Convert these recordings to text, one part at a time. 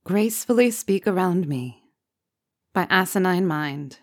Gracefully Speak Around Me by Asinine Mind.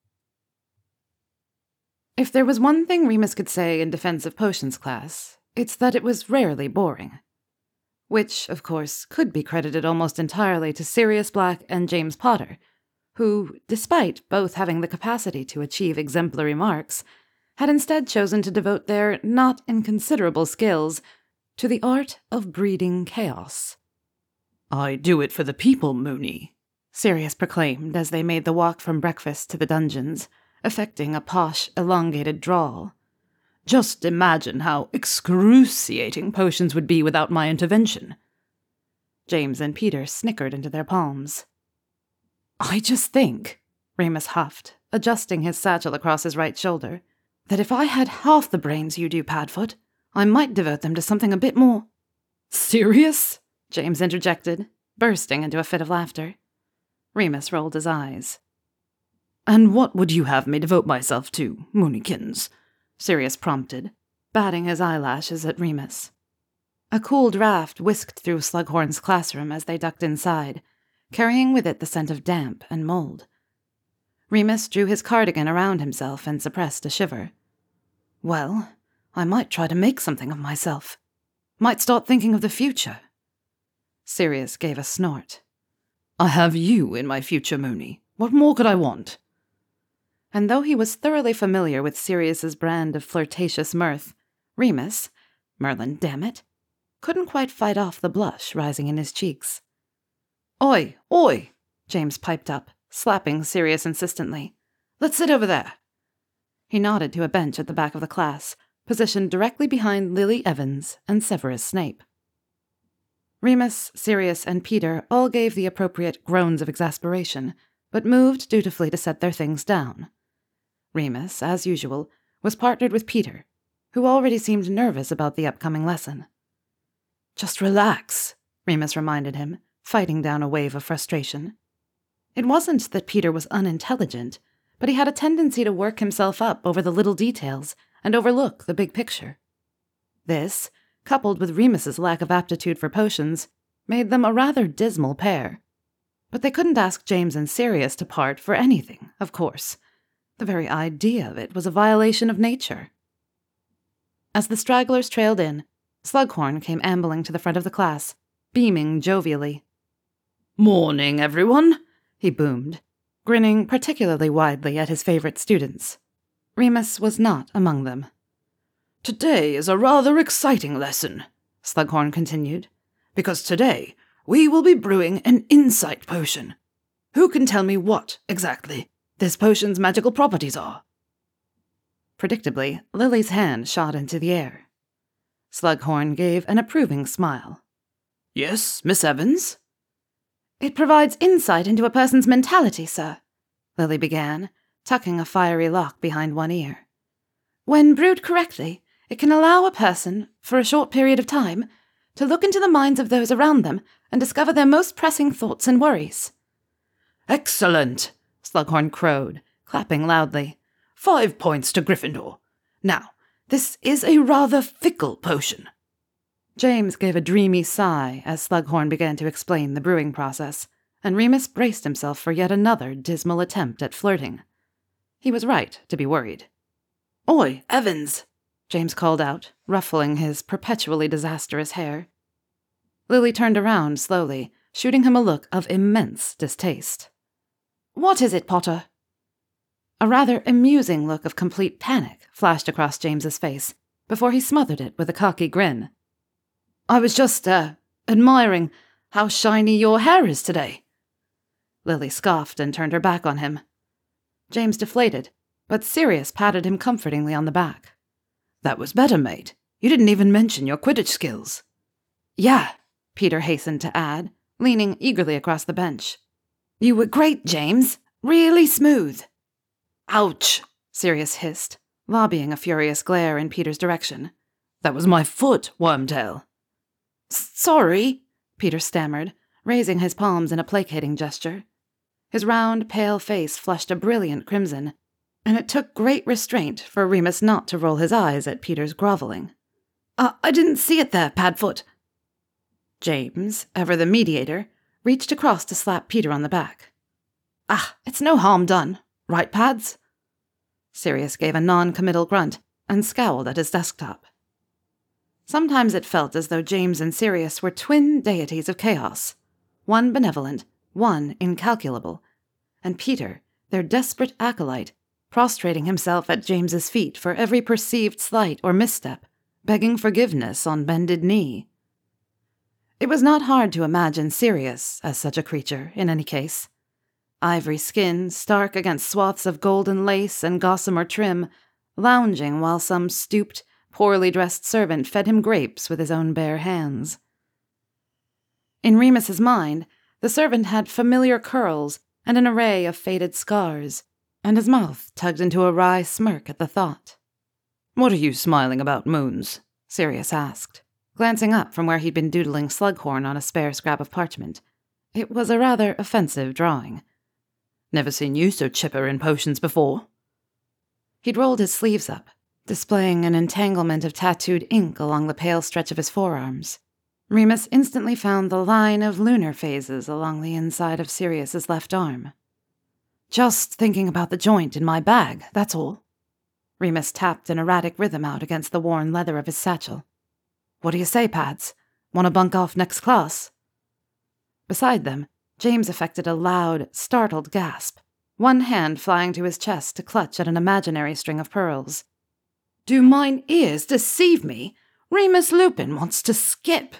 If there was one thing Remus could say in defense of potions class, it's that it was rarely boring. Which, of course, could be credited almost entirely to Sirius Black and James Potter, who, despite both having the capacity to achieve exemplary marks, had instead chosen to devote their not inconsiderable skills to the art of breeding chaos. "I do it for the people, Moony," Sirius proclaimed as they made the walk from breakfast to the dungeons, affecting a posh, elongated drawl. "Just imagine how excruciating potions would be without my intervention." James and Peter snickered into their palms. "I just think," Remus huffed, adjusting his satchel across his right shoulder, "that if I had half the brains you do, Padfoot, I might devote them to something a bit more—" "Serious?" James interjected, bursting into a fit of laughter. Remus rolled his eyes. "And what would you have me devote myself to, Moonykins?" Sirius prompted, batting his eyelashes at Remus. A cool draft whisked through Slughorn's classroom as they ducked inside, carrying with it the scent of damp and mold. Remus drew his cardigan around himself and suppressed a shiver. "Well, I might try to make something of myself. Might start thinking of the future." Sirius gave a snort. "I have you in my future, Moony. What more could I want?" And though he was thoroughly familiar with Sirius's brand of flirtatious mirth, Remus, Merlin dammit, couldn't quite fight off the blush rising in his cheeks. "Oi, oi!" James piped up, slapping Sirius insistently. "Let's sit over there." He nodded to a bench at the back of the class, positioned directly behind Lily Evans and Severus Snape. Remus, Sirius, and Peter all gave the appropriate groans of exasperation, but moved dutifully to set their things down. Remus, as usual, was partnered with Peter, who already seemed nervous about the upcoming lesson. "Just relax," Remus reminded him, fighting down a wave of frustration. It wasn't that Peter was unintelligent, but he had a tendency to work himself up over the little details and overlook the big picture. This, coupled with Remus's lack of aptitude for potions, made them a rather dismal pair. But they couldn't ask James and Sirius to part for anything, of course. The very idea of it was a violation of nature. As the stragglers trailed in, Slughorn came ambling to the front of the class, beaming jovially. "Morning, everyone," he boomed, grinning particularly widely at his favorite students. Remus was not among them. "Today is a rather exciting lesson," Slughorn continued, "because today we will be brewing an insight potion. Who can tell me what, exactly, this potion's magical properties are?" Predictably, Lily's hand shot into the air. Slughorn gave an approving smile. "Yes, Miss Evans?" "It provides insight into a person's mentality, sir," Lily began, tucking a fiery lock behind one ear. "When brewed correctly, it can allow a person, for a short period of time, to look into the minds of those around them and discover their most pressing thoughts and worries." "Excellent," Slughorn crowed, clapping loudly. 5 points to Gryffindor. Now, this is a rather fickle potion." James gave a dreamy sigh as Slughorn began to explain the brewing process, and Remus braced himself for yet another dismal attempt at flirting. He was right to be worried. "Oi, Evans!" James called out, ruffling his perpetually disastrous hair. Lily turned around slowly, shooting him a look of immense distaste. "What is it, Potter?" A rather amusing look of complete panic flashed across James's face before he smothered it with a cocky grin. "I was just, admiring how shiny your hair is today." Lily scoffed and turned her back on him. James deflated, but Sirius patted him comfortingly on the back. "That was better, mate. You didn't even mention your Quidditch skills." "Yeah," Peter hastened to add, leaning eagerly across the bench. "You were great, James. Really smooth." "Ouch," Sirius hissed, lobbying a furious glare in Peter's direction. "That was my foot, Wormtail." "Sorry," Peter stammered, raising his palms in a placating gesture. His round, pale face flushed a brilliant crimson, and it took great restraint for Remus not to roll his eyes at Peter's groveling. I didn't see it there, Padfoot." James, ever the mediator, reached across to slap Peter on the back. "Ah, it's no harm done. Right, Pads?" Sirius gave a non-committal grunt and scowled at his desktop. Sometimes it felt as though James and Sirius were twin deities of chaos, one benevolent, one incalculable, and Peter, their desperate acolyte, prostrating himself at James's feet for every perceived slight or misstep, begging forgiveness on bended knee. It was not hard to imagine Sirius as such a creature, in any case. Ivory skin, stark against swaths of golden lace and gossamer trim, lounging while some stooped, poorly dressed servant fed him grapes with his own bare hands. In Remus's mind, the servant had familiar curls and an array of faded scars, and his mouth tugged into a wry smirk at the thought. "What are you smiling about, Moons?" Sirius asked, glancing up from where he'd been doodling Slughorn on a spare scrap of parchment. It was a rather offensive drawing. "Never seen you so chipper in potions before." He'd rolled his sleeves up, displaying an entanglement of tattooed ink along the pale stretch of his forearms. Remus instantly found the line of lunar phases along the inside of Sirius's left arm. "Just thinking about the joint in my bag, that's all." Remus tapped an erratic rhythm out against the worn leather of his satchel. "What do you say, Pads? Want to bunk off next class?" Beside them, James effected a loud, startled gasp, one hand flying to his chest to clutch at an imaginary string of pearls. "Do mine ears deceive me? Remus Lupin wants to skip."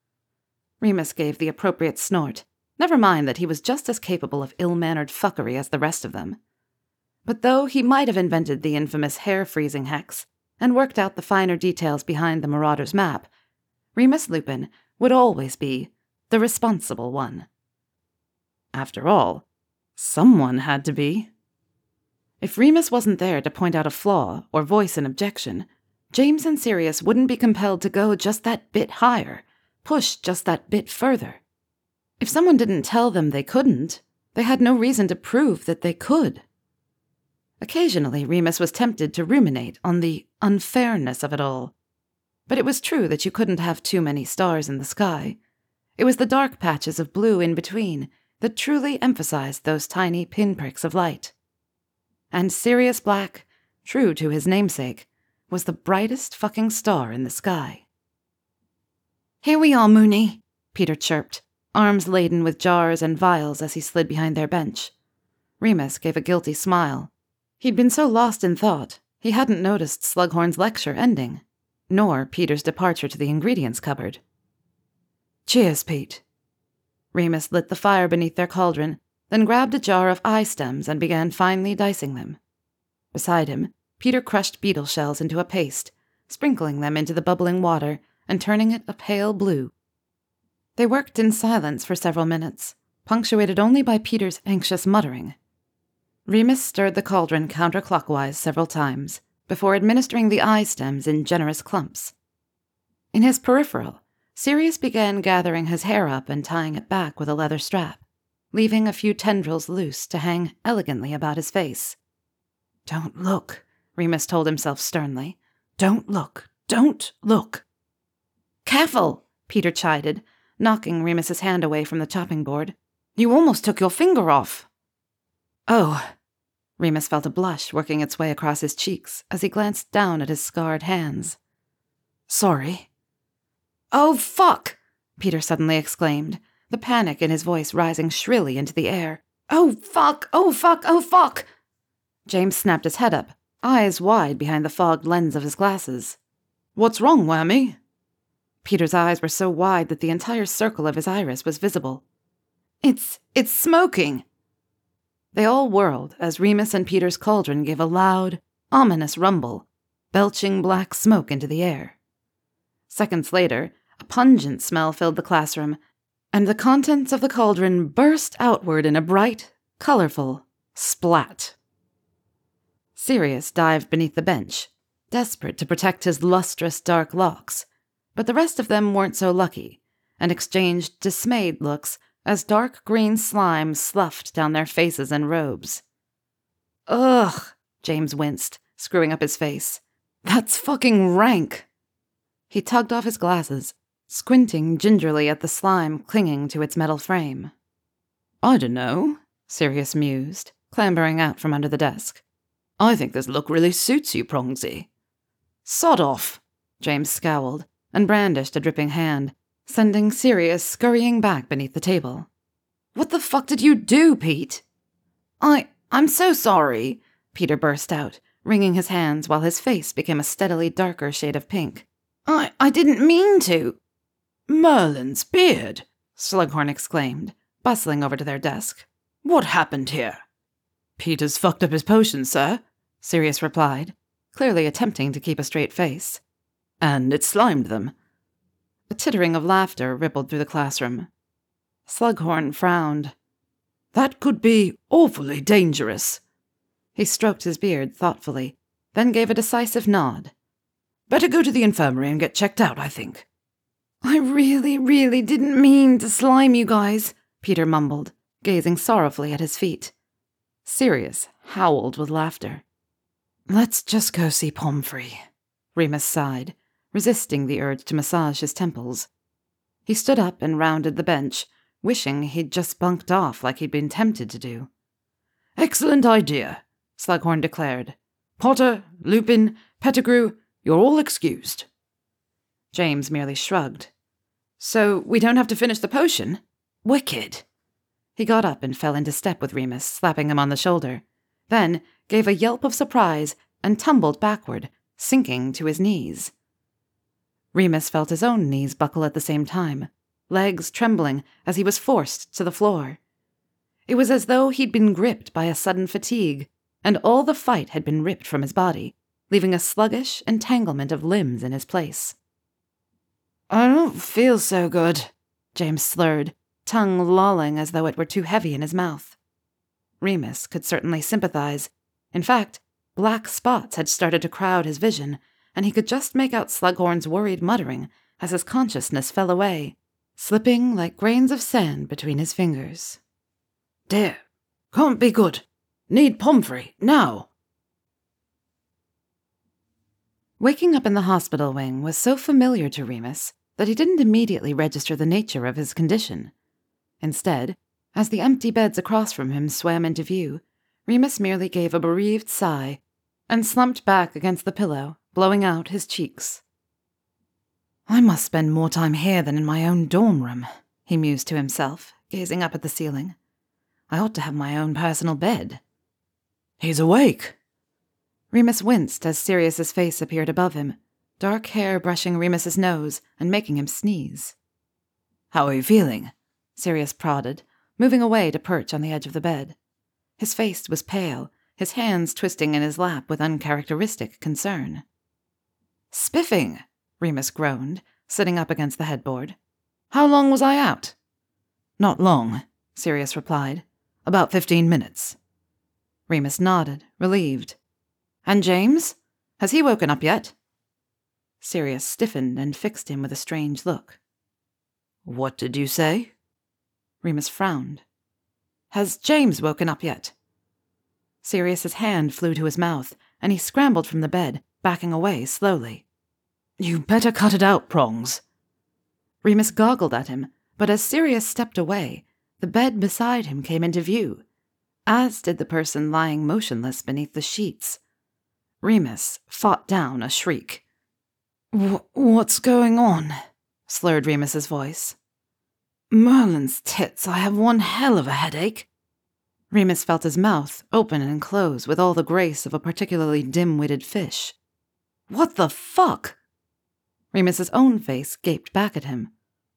Remus gave the appropriate snort, never mind that he was just as capable of ill-mannered fuckery as the rest of them. But though he might have invented the infamous hair-freezing hex and worked out the finer details behind the Marauder's map, Remus Lupin would always be the responsible one. After all, someone had to be. If Remus wasn't there to point out a flaw or voice an objection, James and Sirius wouldn't be compelled to go just that bit higher, push just that bit further. If someone didn't tell them they couldn't, they had no reason to prove that they could. Occasionally, Remus was tempted to ruminate on the unfairness of it all. But it was true that you couldn't have too many stars in the sky. It was the dark patches of blue in between that truly emphasized those tiny pinpricks of light. And Sirius Black, true to his namesake, was the brightest fucking star in the sky. "Here we are, Moony," Peter chirped, arms laden with jars and vials as he slid behind their bench. Remus gave a guilty smile. He'd been so lost in thought, he hadn't noticed Slughorn's lecture ending, nor Peter's departure to the ingredients cupboard. "Cheers, Pete." Remus lit the fire beneath their cauldron, then grabbed a jar of eye stems and began finely dicing them. Beside him, Peter crushed beetle shells into a paste, sprinkling them into the bubbling water and turning it a pale blue. They worked in silence for several minutes, punctuated only by Peter's anxious muttering. Remus stirred the cauldron counterclockwise several times before administering the eye stems in generous clumps. In his peripheral, Sirius began gathering his hair up and tying it back with a leather strap, leaving a few tendrils loose to hang elegantly about his face. "Don't look," Remus told himself sternly. "Don't look. Don't look." "Careful," Peter chided, knocking Remus's hand away from the chopping board. "You almost took your finger off." "Oh." Remus felt a blush working its way across his cheeks as he glanced down at his scarred hands. "Sorry." "Oh, fuck!" Peter suddenly exclaimed, the panic in his voice rising shrilly into the air. "Oh, fuck! Oh, fuck! Oh, fuck!" James snapped his head up, eyes wide behind the fogged lens of his glasses. "What's wrong, Whammy?" Peter's eyes were so wide that the entire circle of his iris was visible. It's smoking!" They all whirled as Remus and Peter's cauldron gave a loud, ominous rumble, belching black smoke into the air. Seconds later, a pungent smell filled the classroom, and the contents of the cauldron burst outward in a bright, colorful splat. Sirius dived beneath the bench, desperate to protect his lustrous dark locks, but the rest of them weren't so lucky, and exchanged dismayed looks as dark green slime sloughed down their faces and robes. "Ugh," James winced, screwing up his face. "That's fucking rank." He tugged off his glasses, squinting gingerly at the slime clinging to its metal frame. I don't know, Sirius mused, clambering out from under the desk. I think this look really suits you, Prongsy. Sod off, James scowled and brandished a dripping hand, sending Sirius scurrying back beneath the table. What the fuck did you do, Pete? I'm so sorry, Peter burst out, wringing his hands while his face became a steadily darker shade of pink. I didn't mean to. Merlin's beard, Slughorn exclaimed, bustling over to their desk. What happened here? Peter's fucked up his potions, sir, Sirius replied, clearly attempting to keep a straight face. And it slimed them. A tittering of laughter rippled through the classroom. Slughorn frowned. That could be awfully dangerous. He stroked his beard thoughtfully, then gave a decisive nod. Better go to the infirmary and get checked out, I think. I really didn't mean to slime you guys, Peter mumbled, gazing sorrowfully at his feet. Sirius howled with laughter. Let's just go see Pomfrey, Remus sighed, resisting the urge to massage his temples. He stood up and rounded the bench, wishing he'd just bunked off like he'd been tempted to do. Excellent idea, Slughorn declared. Potter, Lupin, Pettigrew, you're all excused. James merely shrugged. So we don't have to finish the potion? Wicked. He got up and fell into step with Remus, slapping him on the shoulder, then gave a yelp of surprise and tumbled backward, sinking to his knees. Remus felt his own knees buckle at the same time, legs trembling as he was forced to the floor. It was as though he'd been gripped by a sudden fatigue, and all the fight had been ripped from his body, leaving a sluggish entanglement of limbs in his place. I don't feel so good, James slurred, tongue lolling as though it were too heavy in his mouth. Remus could certainly sympathize. In fact, black spots had started to crowd his vision, and he could just make out Slughorn's worried muttering as his consciousness fell away, slipping like grains of sand between his fingers. Dear, can't be good. Need Pomfrey, now. Waking up in the hospital wing was so familiar to Remus that he didn't immediately register the nature of his condition. Instead, as the empty beds across from him swam into view, Remus merely gave a bereaved sigh and slumped back against the pillow, blowing out his cheeks. I must spend more time here than in my own dorm room, he mused to himself, gazing up at the ceiling. I ought to have my own personal bed. He's awake. Remus winced as Sirius's face appeared above him, dark hair brushing Remus's nose and making him sneeze. How are you feeling? Sirius prodded, moving away to perch on the edge of the bed. His face was pale, his hands twisting in his lap with uncharacteristic concern. Spiffing, Remus groaned, sitting up against the headboard. How long was I out? Not long, Sirius replied. About 15 minutes. Remus nodded, relieved. And James? Has he woken up yet? Sirius stiffened and fixed him with a strange look. What did you say? Remus frowned. Has James woken up yet? Sirius's hand flew to his mouth, and he scrambled from the bed, backing away slowly. You better cut it out, Prongs. Remus goggled at him, but as Sirius stepped away, the bed beside him came into view, as did the person lying motionless beneath the sheets. Remus fought down a shriek. What's going on? Slurred Remus's voice. Merlin's tits, I have one hell of a headache. Remus felt his mouth open and close with all the grace of a particularly dim-witted fish. What the fuck? Remus's own face gaped back at him.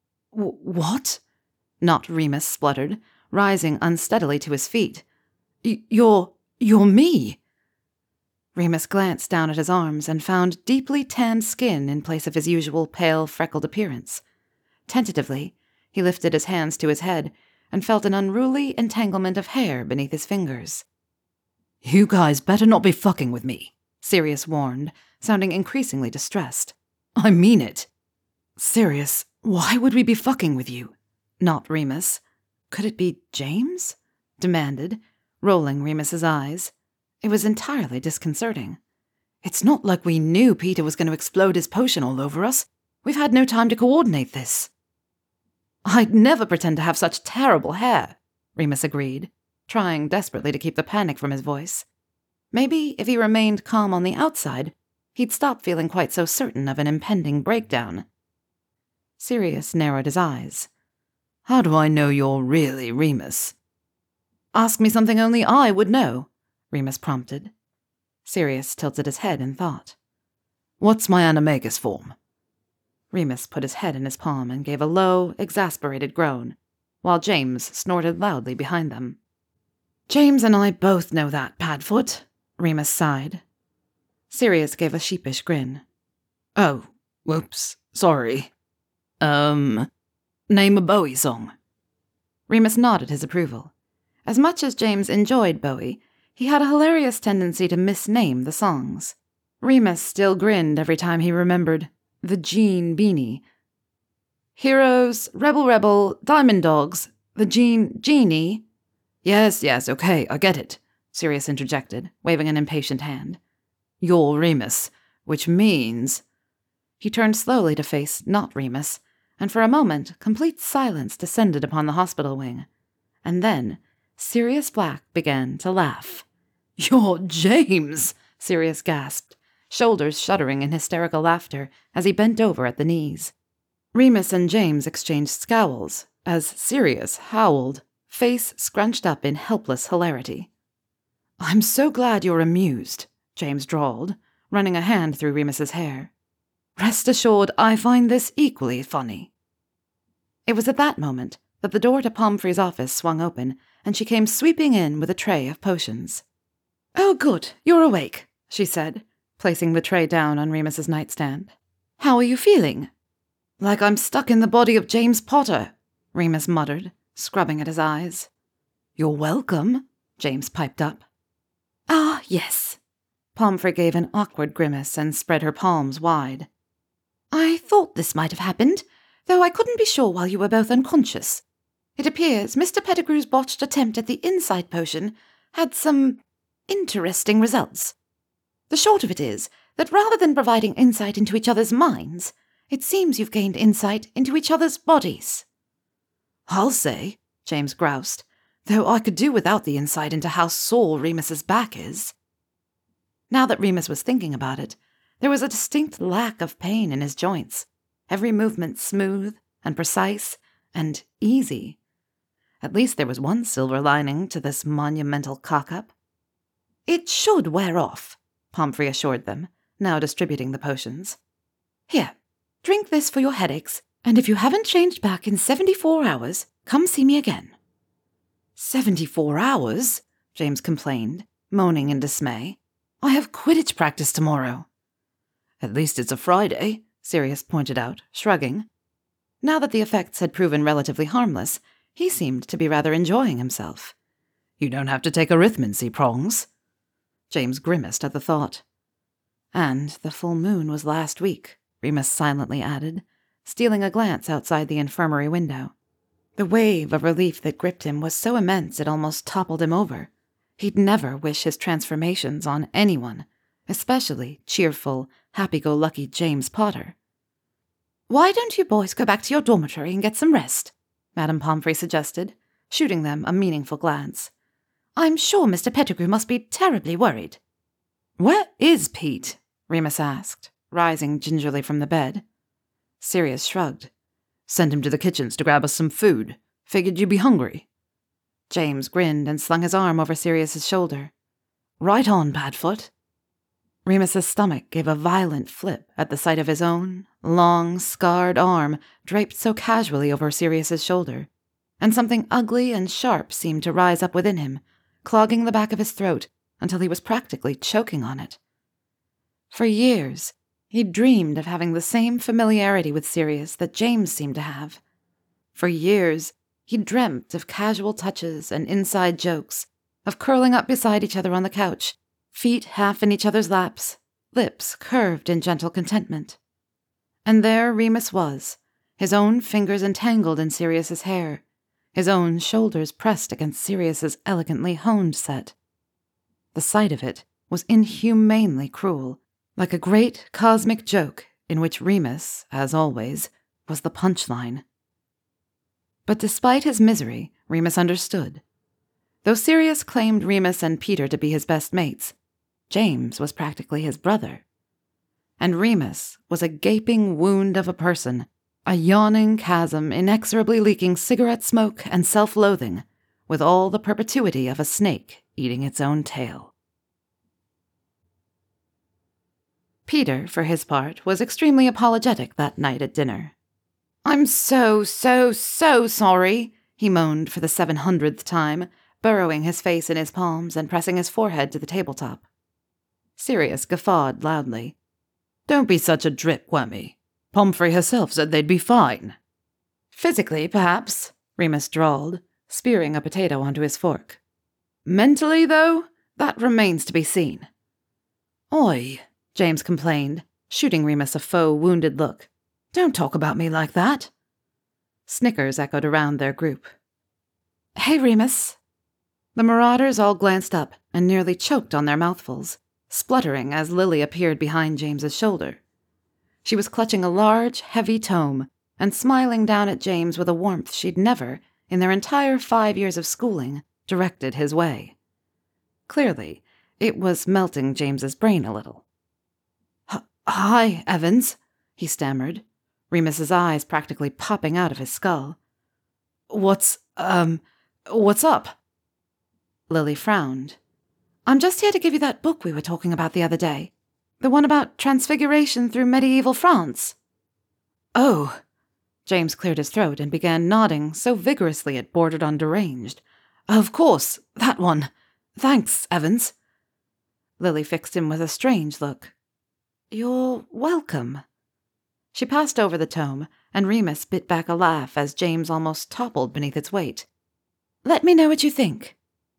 What? Not Remus spluttered, rising unsteadily to his feet. You're me. Remus glanced down at his arms and found deeply tanned skin in place of his usual pale, freckled appearance. Tentatively, he lifted his hands to his head and felt an unruly entanglement of hair beneath his fingers. You guys better not be fucking with me, Sirius warned, sounding increasingly distressed. I mean it. Sirius, why would we be fucking with you? Not Remus. Could it be James? Demanded, rolling Remus's eyes. It was entirely disconcerting. It's not like we knew Peter was going to explode his potion all over us. We've had no time to coordinate this. I'd never pretend to have such terrible hair, Remus agreed, trying desperately to keep the panic from his voice. Maybe if he remained calm on the outside, he'd stop feeling quite so certain of an impending breakdown. Sirius narrowed his eyes. How do I know you're really Remus? Ask me something only I would know, Remus prompted. Sirius tilted his head in thought. What's my animagus form? Remus put his head in his palm and gave a low, exasperated groan, while James snorted loudly behind them. James and I both know that, Padfoot, Remus sighed. Sirius gave a sheepish grin. Oh, whoops, sorry. Name a Bowie song. Remus nodded his approval. As much as James enjoyed Bowie, he had a hilarious tendency to misname the songs. Remus still grinned every time he remembered the Gene Beanie. Heroes, Rebel Rebel, Diamond Dogs, the Genie. Yes, okay, I get it, Sirius interjected, waving an impatient hand. You're Remus, which means... He turned slowly to face not Remus, and for a moment complete silence descended upon the hospital wing. And then Sirius Black began to laugh. You're James, Sirius gasped, shoulders shuddering in hysterical laughter as he bent over at the knees. Remus and James exchanged scowls as Sirius howled, face scrunched up in helpless hilarity. I'm so glad you're amused, James drawled, running a hand through Remus's hair. Rest assured I find this equally funny. It was at that moment that the door to Pomfrey's office swung open, and she came sweeping in with a tray of potions. Oh, good, you're awake, she said, placing the tray down on Remus's nightstand. How are you feeling? Like I'm stuck in the body of James Potter, Remus muttered, scrubbing at his eyes. You're welcome, James piped up. Ah, yes. Pomfrey gave an awkward grimace and spread her palms wide. I thought this might have happened, though I couldn't be sure while you were both unconscious. It appears Mr. Pettigrew's botched attempt at the insight potion had some interesting results. The short of it is that rather than providing insight into each other's minds, it seems you've gained insight into each other's bodies. I'll say, James groused, though I could do without the insight into how sore Remus's back is. Now that Remus was thinking about it, there was a distinct lack of pain in his joints, every movement smooth and precise and easy. At least there was one silver lining to this monumental cock-up. It should wear off, Pomfrey assured them, now distributing the potions. Here, drink this for your headaches, and if you haven't changed back in 74 hours, come see me again. 74 hours? James complained, moaning in dismay. I have Quidditch practice tomorrow. At least it's a Friday, Sirius pointed out, shrugging. Now that the effects had proven relatively harmless, he seemed to be rather enjoying himself. You don't have to take arithmancy prongs. James grimaced at the thought. And the full moon was last week, Remus silently added, stealing a glance outside the infirmary window. The wave of relief that gripped him was so immense it almost toppled him over. He'd never wish his transformations on anyone, especially cheerful, happy-go-lucky James Potter. Why don't you boys go back to your dormitory and get some rest? Madame Pomfrey suggested, shooting them a meaningful glance. I'm sure Mr. Pettigrew must be terribly worried. Where is Pete? Remus asked, rising gingerly from the bed. Sirius shrugged. Send him to the kitchens to grab us some food. Figured you'd be hungry. James grinned and slung his arm over Sirius's shoulder. Right on, Padfoot. Remus's stomach gave a violent flip at the sight of his own, long, scarred arm draped so casually over Sirius's shoulder, and something ugly and sharp seemed to rise up within him, clogging the back of his throat until he was practically choking on it. For years, he'd dreamed of having the same familiarity with Sirius that James seemed to have. For years, he'd dreamt of casual touches and inside jokes, of curling up beside each other on the couch, feet half in each other's laps, lips curved in gentle contentment. And there Remus was, his own fingers entangled in Sirius's hair, his own shoulders pressed against Sirius's elegantly honed set. The sight of it was inhumanely cruel, like a great cosmic joke in which Remus, as always, was the punchline. But despite his misery, Remus understood, Though Sirius claimed Remus and Peter to be his best mates, James was practically his brother. And Remus was a gaping wound of a person, a yawning chasm inexorably leaking cigarette smoke and self-loathing, with all the perpetuity of a snake eating its own tail. Peter, for his part, was extremely apologetic that night at dinner. "I'm so sorry," he moaned for the 700th time, burrowing his face in his palms and pressing his forehead to the tabletop. Sirius guffawed loudly. "Don't be such a drip, Whammy. Pomfrey herself said they'd be fine." "Physically, perhaps," Remus drawled, spearing a potato onto his fork. "Mentally, though, that remains to be seen." "Oi," James complained, shooting Remus a faux wounded look. "Don't talk about me like that." Snickers echoed around their group. "Hey, Remus." The marauders all glanced up and nearly choked on their mouthfuls, spluttering as Lily appeared behind James's shoulder. She was clutching a large, heavy tome and smiling down at James with a warmth she'd never, in their entire 5 years of schooling, directed his way. Clearly, it was melting James's brain a little. "Hi, Evans," he stammered, Remus's eyes practically popping out of his skull. What's up?" Lily frowned. "I'm just here to give you that book we were talking about the other day. The one about transfiguration through medieval France." "Oh." James cleared his throat and began nodding so vigorously it bordered on deranged. "Of course, that one. Thanks, Evans." Lily fixed him with a strange look. "You're welcome." She passed over the tome, and Remus bit back a laugh as James almost toppled beneath its weight. "Let me know what you think."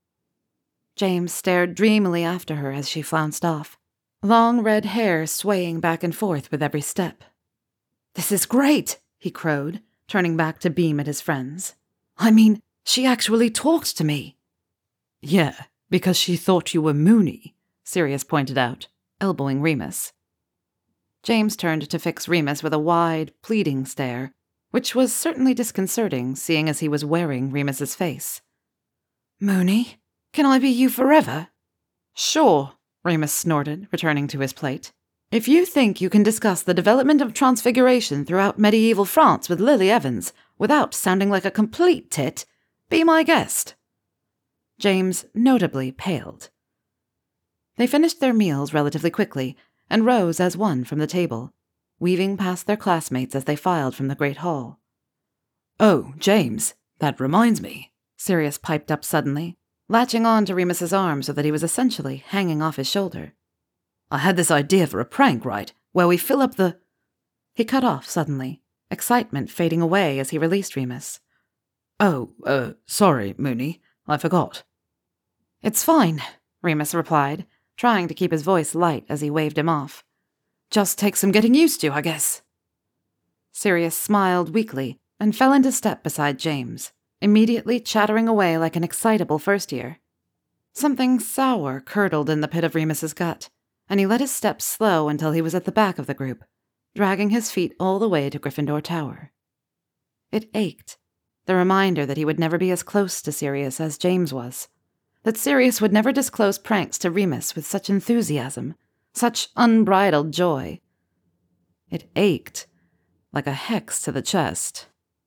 James stared dreamily after her as she flounced off, long red hair swaying back and forth with every step. "This is great," he crowed, turning back to beam at his friends. "I mean, she actually talked to me." "Yeah, because she thought you were Moony," Sirius pointed out, elbowing Remus. James turned to fix Remus with a wide, pleading stare, which was certainly disconcerting, seeing as he was wearing Remus's face. "Moony, can I be you forever?" "Sure," Remus snorted, returning to his plate. "If you think you can discuss the development of transfiguration throughout medieval France with Lily Evans without sounding like a complete tit, be my guest." James notably paled. They finished their meals relatively quickly and rose as one from the table, weaving past their classmates as they filed from the great hall. "Oh, James, that reminds me," Sirius piped up suddenly, latching on to Remus's arm so that he was essentially hanging off his shoulder. "I had this idea for a prank, right, where we fill up the—" He cut off suddenly, excitement fading away as he released Remus. "Oh, sorry, Moony, I forgot." "It's fine," Remus replied, trying to keep his voice light as he waved him off. "Just take some getting used to, I guess." Sirius smiled weakly and fell into step beside James, immediately chattering away like an excitable first year. Something sour curdled in the pit of Remus's gut, and he let his steps slow until he was at the back of the group, dragging his feet all the way to Gryffindor Tower. It ached, the reminder that he would never be as close to Sirius as James was, that Sirius would never disclose pranks to Remus with such enthusiasm, such unbridled joy. It ached, like a hex to the chest.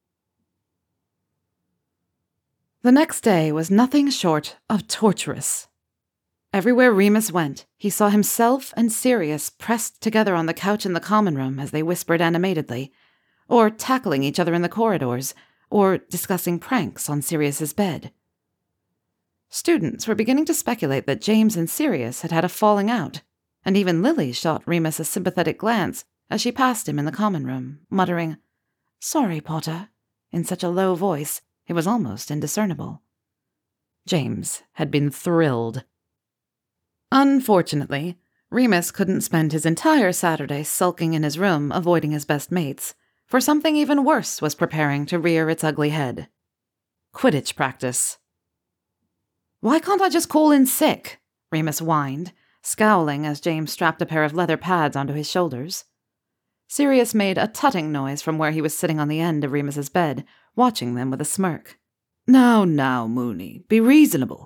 The next day was nothing short of torturous. Everywhere Remus went, he saw himself and Sirius pressed together on the couch in the common room as they whispered animatedly, or tackling each other in the corridors, or discussing pranks on Sirius's bed. Students were beginning to speculate that James and Sirius had had a falling out, and even Lily shot Remus a sympathetic glance as she passed him in the common room, muttering, "Sorry, Potter," in such a low voice it was almost indiscernible. James had been thrilled. Unfortunately, Remus couldn't spend his entire Saturday sulking in his room avoiding his best mates, for something even worse was preparing to rear its ugly head. Quidditch practice. "Why can't I just call in sick?" Remus whined, scowling as James strapped a pair of leather pads onto his shoulders. Sirius made a tutting noise from where he was sitting on the end of Remus's bed, watching them with a smirk. Now, Moony, be reasonable.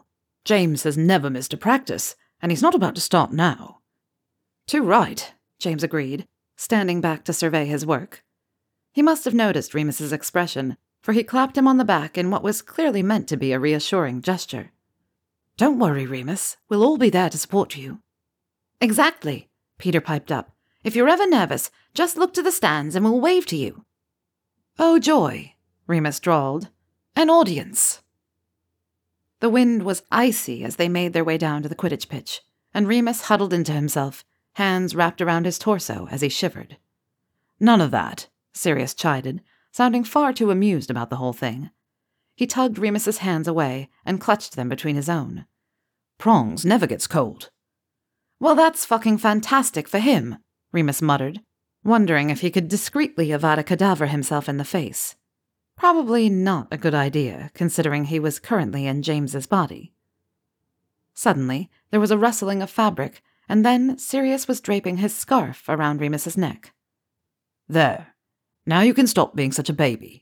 James has never missed a practice, and he's not about to start now." "Too right," James agreed, standing back to survey his work. He must have noticed Remus's expression, for he clapped him on the back in what was clearly meant to be a reassuring gesture. "Don't worry, Remus. We'll all be there to support you." "Exactly," Peter piped up. "If you're ever nervous, just look to the stands and we'll wave to you." "Oh, joy," Remus drawled. "An audience." The wind was icy as they made their way down to the Quidditch pitch, and Remus huddled into himself, hands wrapped around his torso as he shivered. "None of that," Sirius chided, sounding far too amused about the whole thing. He tugged Remus's hands away and clutched them between his own. "Prongs never gets cold." "Well, that's fucking fantastic for him," Remus muttered, wondering if he could discreetly Avada Kedavra himself in the face. Probably not a good idea, considering he was currently in James's body. Suddenly, there was a rustling of fabric, and then Sirius was draping his scarf around Remus's neck. "There. Now you can stop being such a baby."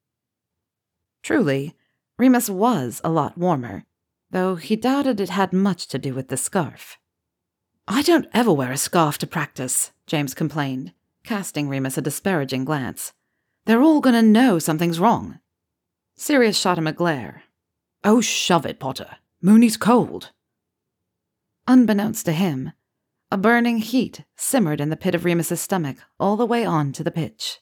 Truly, Remus was a lot warmer, though he doubted it had much to do with the scarf. "I don't ever wear a scarf to practice," James complained, casting Remus a disparaging glance. "They're all going to know something's wrong." Sirius shot him a glare. "Oh, shove it, Potter. Mooney's cold." Unbeknownst to him, a burning heat simmered in the pit of Remus's stomach all the way on to the pitch.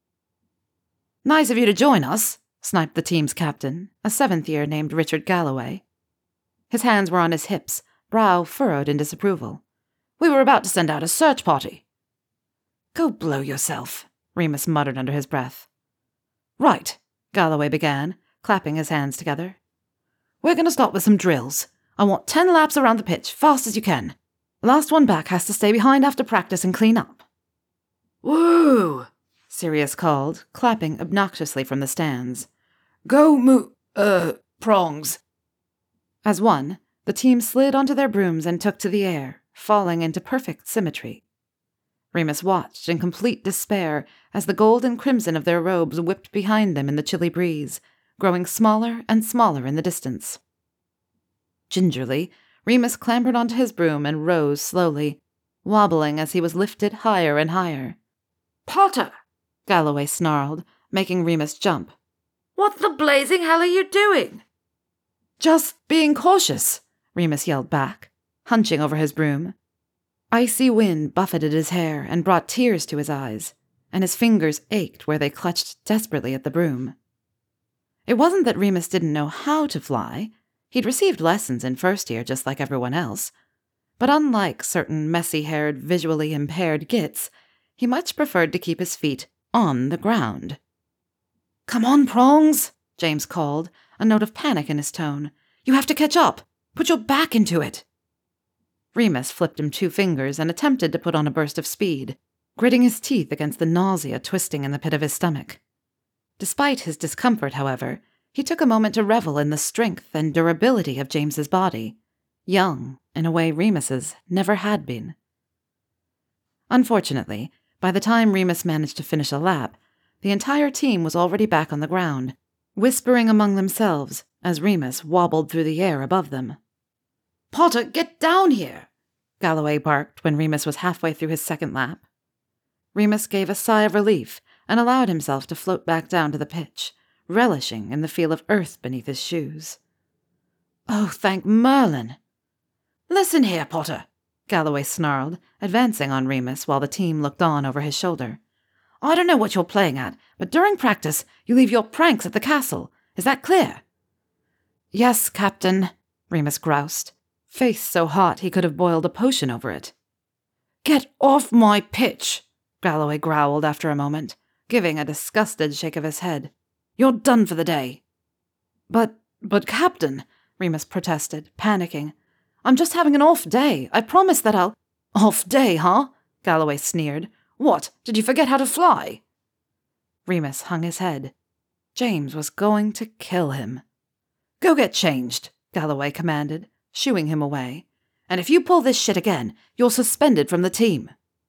"Nice of you to join us," sniped the team's captain, a seventh-year named Richard Galloway. His hands were on his hips, brow furrowed in disapproval. "We were about to send out a search party." "Go blow yourself," Remus muttered under his breath. "Right," Galloway began, clapping his hands together. "We're going to start with some drills. I want 10 laps around the pitch, fast as you can. Last one back has to stay behind after practice and clean up." "Woo!" Sirius called, clapping obnoxiously from the stands. "Go Prongs." As one, the team slid onto their brooms and took to the air, falling into perfect symmetry. Remus watched in complete despair as the gold and crimson of their robes whipped behind them in the chilly breeze, growing smaller and smaller in the distance. Gingerly, Remus clambered onto his broom and rose slowly, wobbling as he was lifted higher and higher. "Potter!" Galloway snarled, making Remus jump. "What the blazing hell are you doing?" "Just being cautious," Remus yelled back, hunching over his broom. Icy wind buffeted his hair and brought tears to his eyes, and his fingers ached where they clutched desperately at the broom. It wasn't that Remus didn't know how to fly. He'd received lessons in first year just like everyone else. But unlike certain messy-haired, visually impaired gits, he much preferred to keep his feet on the ground. "Come on, Prongs," James called, a note of panic in his tone. "You have to catch up. Put your back into it." Remus flipped him 2 fingers and attempted to put on a burst of speed, gritting his teeth against the nausea twisting in the pit of his stomach. Despite his discomfort, however, he took a moment to revel in the strength and durability of James's body, young in a way Remus's never had been. Unfortunately, by the time Remus managed to finish a lap, the entire team was already back on the ground, whispering among themselves as Remus wobbled through the air above them. "Potter, get down here!" Galloway barked when Remus was halfway through his second lap. Remus gave a sigh of relief and allowed himself to float back down to the pitch, relishing in the feel of earth beneath his shoes. "Oh, thank Merlin!" "Listen here, Potter," Galloway snarled, advancing on Remus while the team looked on over his shoulder. "I don't know what you're playing at, but during practice you leave your pranks at the castle. Is that clear?" "Yes, Captain," Remus groused, face so hot he could have boiled a potion over it. "Get off my pitch," Galloway growled after a moment, giving a disgusted shake of his head. "You're done for the day." But Captain," Remus protested, panicking. "I'm just having an off day. I promise that I'll—" "Off day, huh?" Galloway sneered. "What, did you forget how to fly?" Remus hung his head. James was going to kill him. "Go get changed," Galloway commanded, shooing him away. "And if you pull this shit again, you're suspended from the team."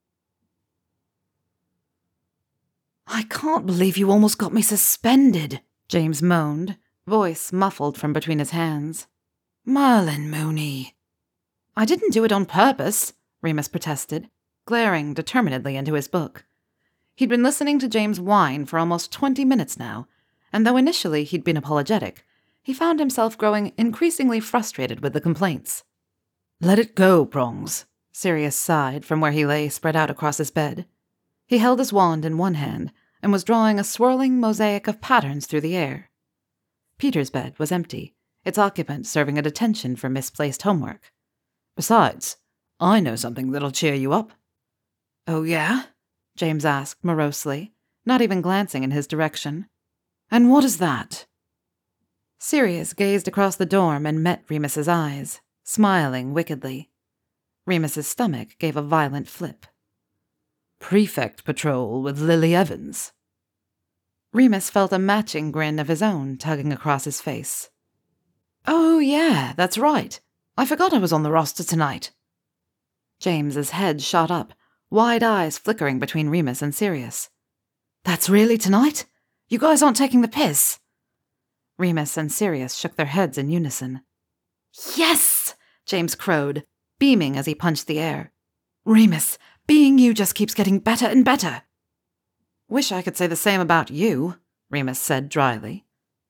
"I can't believe you almost got me suspended," James moaned, voice muffled from between his hands. Merlin, Mooney. I didn't do it on purpose, Remus protested, glaring determinedly into his book. He'd been listening to James whine for almost 20 minutes now, and though initially he'd been apologetic, he found himself growing increasingly frustrated with the complaints. Let it go, Prongs, Sirius sighed from where he lay spread out across his bed. He held his wand in one hand and was drawing a swirling mosaic of patterns through the air. Peter's bed was empty, its occupant serving a detention for misplaced homework. Besides, I know something that'll cheer you up. Oh, yeah? James asked morosely, not even glancing in his direction. And what is that? Sirius gazed across the dorm and met Remus's eyes, smiling wickedly. Remus's stomach gave a violent flip. Prefect patrol with Lily Evans. Remus felt a matching grin of his own tugging across his face. Oh, yeah, that's right. I forgot I was on the roster tonight. James's head shot up, wide eyes flickering between Remus and Sirius. That's really tonight? You guys aren't taking the piss? Remus and Sirius shook their heads in unison. Yes! James crowed, beaming as he punched the air. Remus, being you just keeps getting better and better. Wish I could say the same about you, Remus said dryly.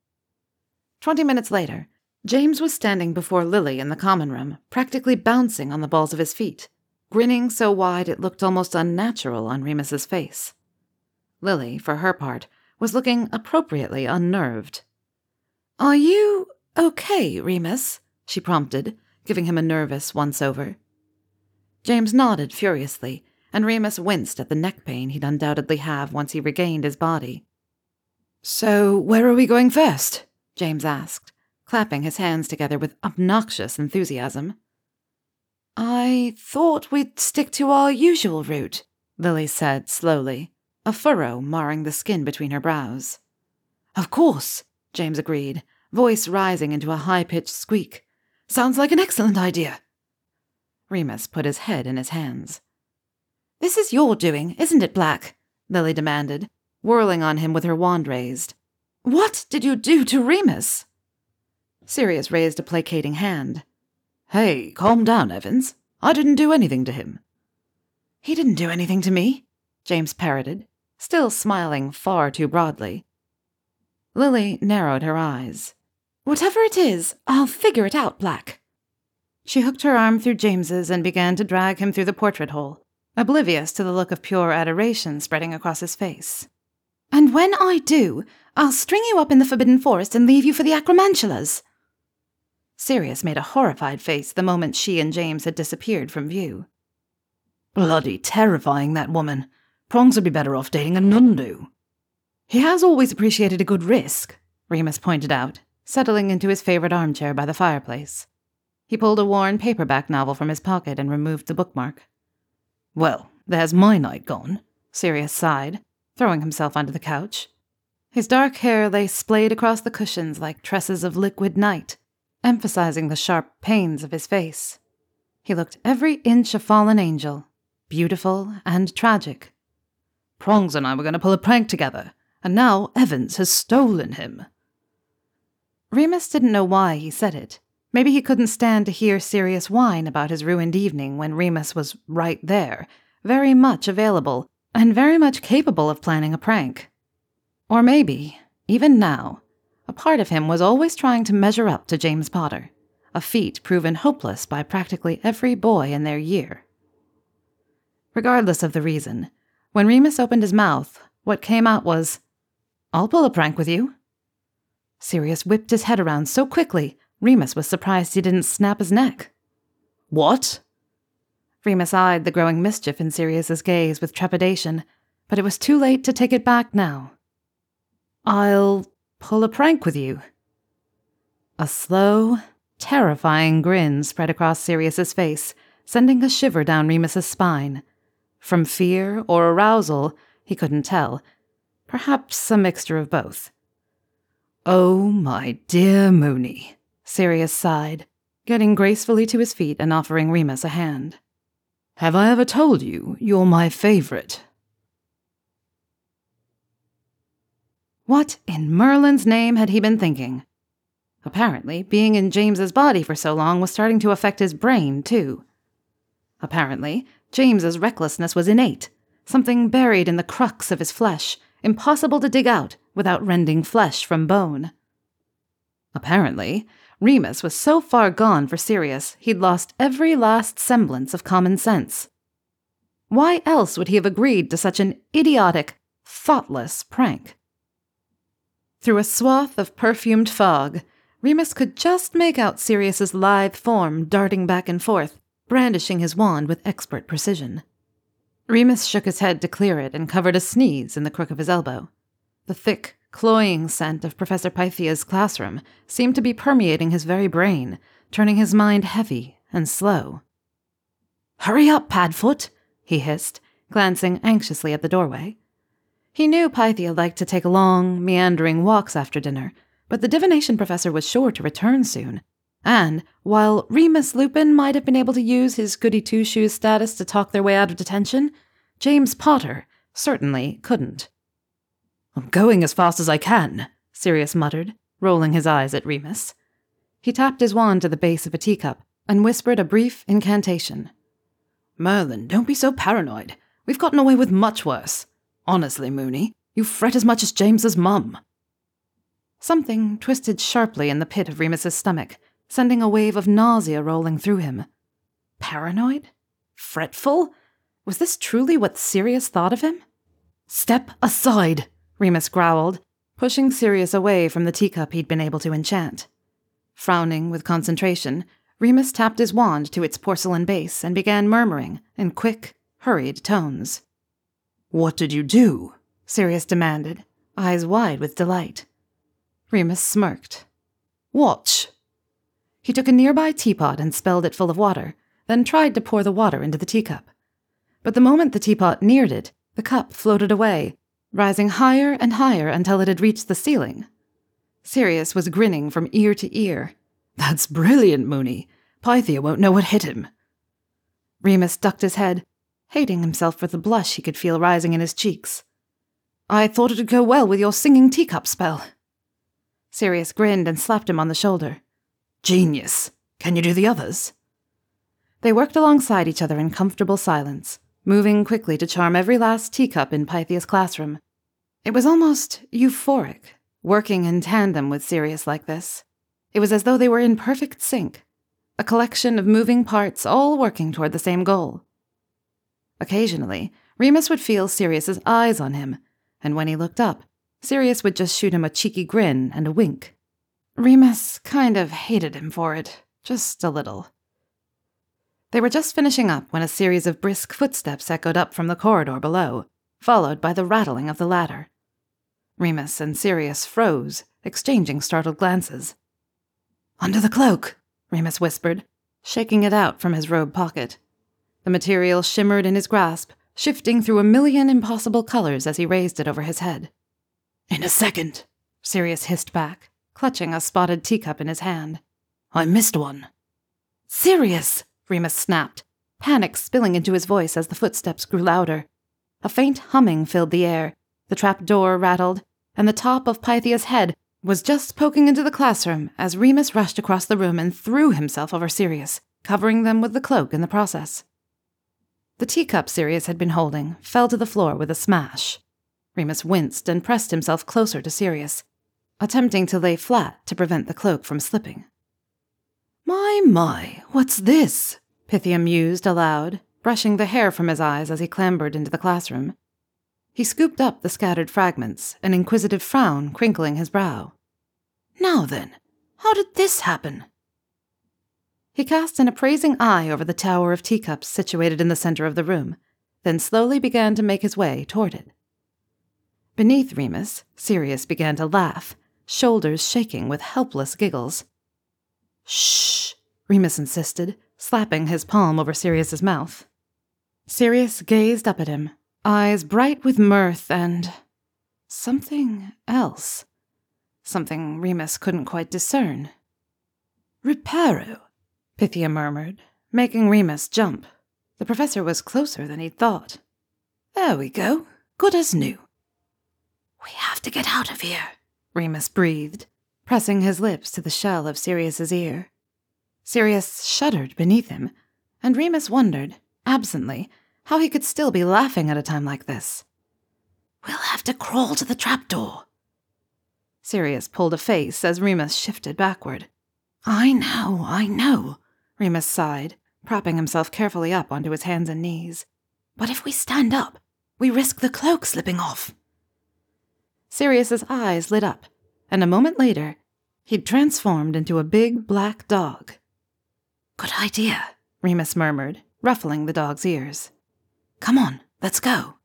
20 minutes later, James was standing before Lily in the common room, practically bouncing on the balls of his feet, grinning so wide it looked almost unnatural on Remus's face. Lily, for her part, was looking appropriately unnerved. Are you okay, Remus? She prompted, giving him a nervous once-over. James nodded furiously, and Remus winced at the neck pain he'd undoubtedly have once he regained his body. So, where are we going first? James asked, clapping his hands together with obnoxious enthusiasm. I thought we'd stick to our usual route, Lily said slowly, a furrow marring the skin between her brows. Of course, James agreed, voice rising into a high-pitched squeak. Sounds like an excellent idea. Remus put his head in his hands. This is your doing, isn't it, Black? Lily demanded, whirling on him with her wand raised. What did you do to Remus? Sirius raised a placating hand. Hey, calm down, Evans. I didn't do anything to him. He didn't do anything to me, James parroted, still smiling far too broadly. Lily narrowed her eyes. Whatever it is, I'll figure it out, Black. She hooked her arm through James's and began to drag him through the portrait hole, oblivious to the look of pure adoration spreading across his face. And when I do, I'll string you up in the Forbidden Forest and leave you for the Acromantulas. Sirius made a horrified face the moment she and James had disappeared from view. Bloody terrifying, that woman. Prongs would be better off dating a Nundu. He has always appreciated a good risk, Remus pointed out, settling into his favorite armchair by the fireplace. He pulled a worn paperback novel from his pocket and removed the bookmark. Well, there's my night gone, Sirius sighed, throwing himself onto the couch. His dark hair lay splayed across the cushions like tresses of liquid night, emphasizing the sharp pains of his face. He looked every inch a fallen angel, beautiful and tragic. Prongs and I were going to pull a prank together, and now Evans has stolen him. Remus didn't know why he said it. Maybe he couldn't stand to hear Sirius whine about his ruined evening when Remus was right there, very much available, and very much capable of planning a prank. Or maybe, even now, a part of him was always trying to measure up to James Potter, a feat proven hopeless by practically every boy in their year. Regardless of the reason, when Remus opened his mouth, what came out was, "I'll pull a prank with you." Sirius whipped his head around so quickly, Remus was surprised he didn't snap his neck. What? Remus eyed the growing mischief in Sirius's gaze with trepidation, but it was too late to take it back now. "I'll pull a prank with you." A slow, terrifying grin spread across Sirius's face, sending a shiver down Remus's spine. From fear or arousal, he couldn't tell. Perhaps a mixture of both. "Oh, my dear Mooney," Sirius sighed, getting gracefully to his feet and offering Remus a hand. "Have I ever told you you're my favorite?" What in Merlin's name had he been thinking? Apparently, being in James's body for so long was starting to affect his brain, too. Apparently, James's recklessness was innate, something buried in the crux of his flesh, impossible to dig out without rending flesh from bone. Apparently, Remus was so far gone for Sirius he'd lost every last semblance of common sense. Why else would he have agreed to such an idiotic, thoughtless prank? Through a swath of perfumed fog, Remus could just make out Sirius's lithe form darting back and forth, brandishing his wand with expert precision. Remus shook his head to clear it and covered a sneeze in the crook of his elbow. The thick, cloying scent of Professor Pythia's classroom seemed to be permeating his very brain, turning his mind heavy and slow. "Hurry up, Padfoot," he hissed, glancing anxiously at the doorway. He knew Pythia liked to take long, meandering walks after dinner, but the divination professor was sure to return soon, and while Remus Lupin might have been able to use his goody-two-shoes status to talk their way out of detention, James Potter certainly couldn't. "I'm going as fast as I can," Sirius muttered, rolling his eyes at Remus. He tapped his wand to the base of a teacup and whispered a brief incantation. "Merlin, don't be so paranoid. We've gotten away with much worse. Honestly, Moony, you fret as much as James's mum." Something twisted sharply in the pit of Remus's stomach, sending a wave of nausea rolling through him. Paranoid? Fretful? Was this truly what Sirius thought of him? "Step aside," Remus growled, pushing Sirius away from the teacup he'd been able to enchant. Frowning with concentration, Remus tapped his wand to its porcelain base and began murmuring in quick, hurried tones. "What did you do?" Sirius demanded, eyes wide with delight. Remus smirked. "Watch." He took a nearby teapot and spelled it full of water, then tried to pour the water into the teacup. But the moment the teapot neared it, the cup floated away, rising higher and higher until it had reached the ceiling. Sirius was grinning from ear to ear. "That's brilliant, Moony. Pythia won't know what hit him." Remus ducked his head, hating himself for the blush he could feel rising in his cheeks. "I thought it'd go well with your singing teacup spell." Sirius grinned and slapped him on the shoulder. "Genius. Can you do the others?" They worked alongside each other in comfortable silence, moving quickly to charm every last teacup in Pythia's classroom. It was almost euphoric, working in tandem with Sirius like this. It was as though they were in perfect sync, a collection of moving parts all working toward the same goal. Occasionally, Remus would feel Sirius's eyes on him, and when he looked up, Sirius would just shoot him a cheeky grin and a wink. Remus kind of hated him for it, just a little. They were just finishing up when a series of brisk footsteps echoed up from the corridor below, followed by the rattling of the ladder. Remus and Sirius froze, exchanging startled glances. "Under the cloak," Remus whispered, shaking it out from his robe pocket. The material shimmered in his grasp, shifting through a million impossible colors as he raised it over his head. "In a second," Sirius hissed back, clutching a spotted teacup in his hand. "I missed one." "Sirius!" Remus snapped, panic spilling into his voice as the footsteps grew louder. A faint humming filled the air, the trap door rattled, and the top of Pythia's head was just poking into the classroom as Remus rushed across the room and threw himself over Sirius, covering them with the cloak in the process. The teacup Sirius had been holding fell to the floor with a smash. Remus winced and pressed himself closer to Sirius, attempting to lay flat to prevent the cloak from slipping. My, what's this?" Pythia mused aloud, brushing the hair from his eyes as he clambered into the classroom. He scooped up the scattered fragments, an inquisitive frown crinkling his brow. "Now then, how did this happen?" He cast an appraising eye over the tower of teacups situated in the center of the room, then slowly began to make his way toward it. Beneath Remus, Sirius began to laugh, shoulders shaking with helpless giggles. "Shh," Remus insisted, slapping his palm over Sirius's mouth. Sirius gazed up at him, eyes bright with mirth and something else. Something Remus couldn't quite discern. "Reparo," Pythia murmured, making Remus jump. The professor was closer than he'd thought. "There we go. Good as new." "We have to get out of here," Remus breathed, pressing his lips to the shell of Sirius's ear. Sirius shuddered beneath him, and Remus wondered, absently, how he could still be laughing at a time like this. "We'll have to crawl to the trapdoor." Sirius pulled a face as Remus shifted backward. I know, Remus sighed, propping himself carefully up onto his hands and knees. But if we stand up, we risk the cloak slipping off. Sirius's eyes lit up, and a moment later, he'd transformed into a big black dog. Good idea, Remus murmured, ruffling the dog's ears. Come on, let's go.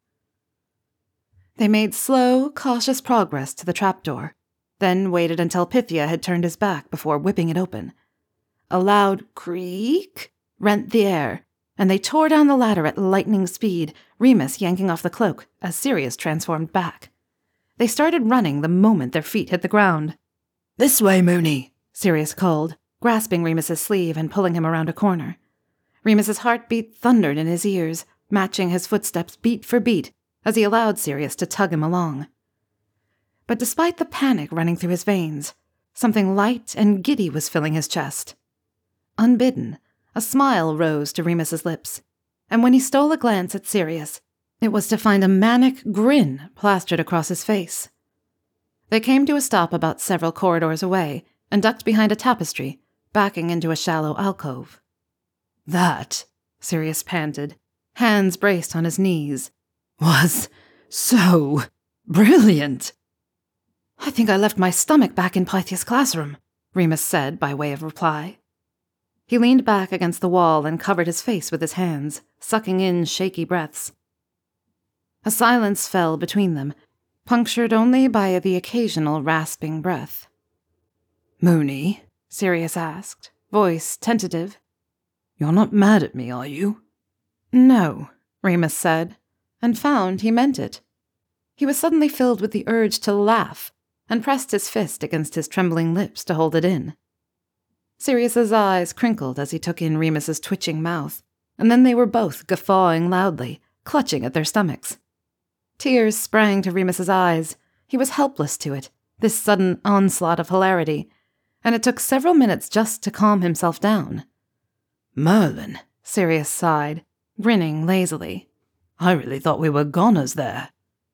They made slow, cautious progress to the trapdoor, then waited until Pythia had turned his back before whipping it open. A loud creak rent the air, and they tore down the ladder at lightning speed, Remus yanking off the cloak as Sirius transformed back. They started running the moment their feet hit the ground. This way, Moony, Sirius called, grasping Remus's sleeve and pulling him around a corner. Remus's heartbeat thundered in his ears, matching his footsteps beat for beat as he allowed Sirius to tug him along. But despite the panic running through his veins, something light and giddy was filling his chest. Unbidden, a smile rose to Remus's lips, and when he stole a glance at Sirius, it was to find a manic grin plastered across his face. They came to a stop about several corridors away and ducked behind a tapestry, backing into a shallow alcove. That, Sirius panted, hands braced on his knees, was so brilliant. I think I left my stomach back in Pythia's classroom, Remus said by way of reply. He leaned back against the wall and covered his face with his hands, sucking in shaky breaths. A silence fell between them, punctured only by the occasional rasping breath. Moony, Sirius asked, voice tentative. You're not mad at me, are you? No, Remus said, and found he meant it. He was suddenly filled with the urge to laugh, and pressed his fist against his trembling lips to hold it in. Sirius's eyes crinkled as he took in Remus's twitching mouth, and then they were both guffawing loudly, clutching at their stomachs. Tears sprang to Remus's eyes. He was helpless to it, this sudden onslaught of hilarity, and it took several minutes just to calm himself down. Merlin, Sirius sighed, grinning lazily. I really thought we were goners there.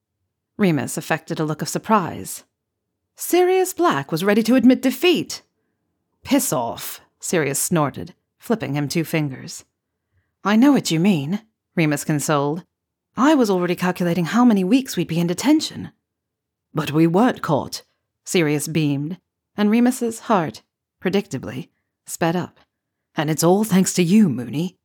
Remus affected a look of surprise. Sirius Black was ready to admit defeat. Piss off, Sirius snorted, flipping him 2 fingers. I know what you mean, Remus consoled. I was already calculating how many weeks we'd be in detention. But we weren't caught, Sirius beamed, and Remus's heart, predictably, sped up. And it's all thanks to you, Moony.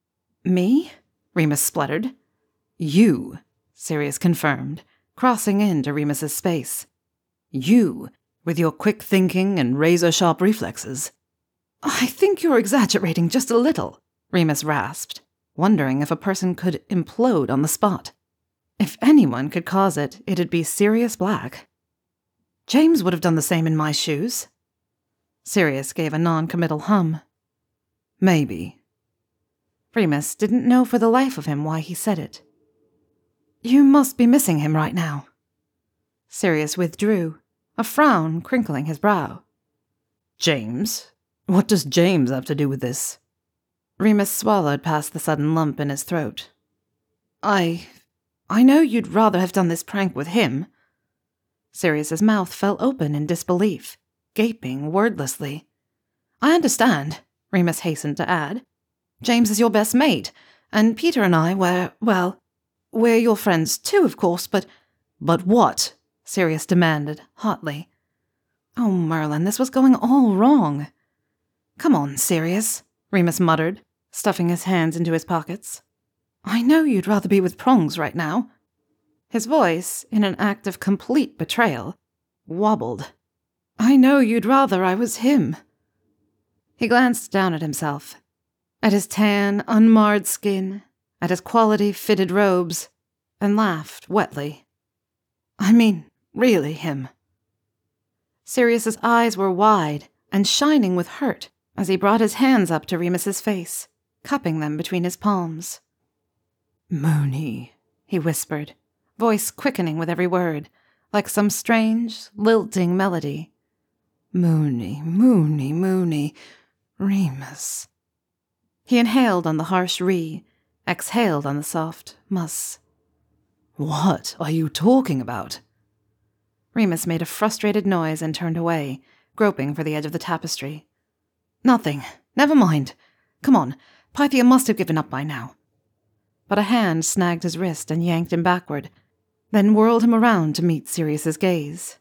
Me? Remus spluttered. You, Sirius confirmed, crossing into Remus's space. You, with your quick thinking and razor-sharp reflexes. I think you're exaggerating just a little, Remus rasped, wondering if a person could implode on the spot. If anyone could cause it, it'd be Sirius Black. James would have done the same in my shoes. Sirius gave a non-committal hum. Maybe. Remus didn't know for the life of him why he said it. You must be missing him right now. Sirius withdrew, a frown crinkling his brow. James? What does James have to do with this? Remus swallowed past the sudden lump in his throat. I know you'd rather have done this prank with him. Sirius's mouth fell open in disbelief, gaping wordlessly. I understand, Remus hastened to add. James is your best mate, and Peter and I we're your friends too, of course, but... But what? Sirius demanded, hotly. Oh, Merlin, this was going all wrong. Come on, Sirius, Remus muttered, stuffing his hands into his pockets. I know you'd rather be with Prongs right now. His voice, in an act of complete betrayal, wobbled. I know you'd rather I was him. He glanced down at himself, at his tan, unmarred skin, at his quality-fitted robes, and laughed wetly. I mean, really him. Sirius's eyes were wide and shining with hurt as he brought his hands up to Remus's face, cupping them between his palms. Moony, he whispered, voice quickening with every word, like some strange, lilting melody. Moony, Remus. He inhaled on the harsh re, exhaled on the soft mus. What are you talking about? Remus made a frustrated noise and turned away, groping for the edge of the tapestry. Nothing. Never mind. Come on, Pythia must have given up by now. But a hand snagged his wrist and yanked him backward, then whirled him around to meet Sirius's gaze.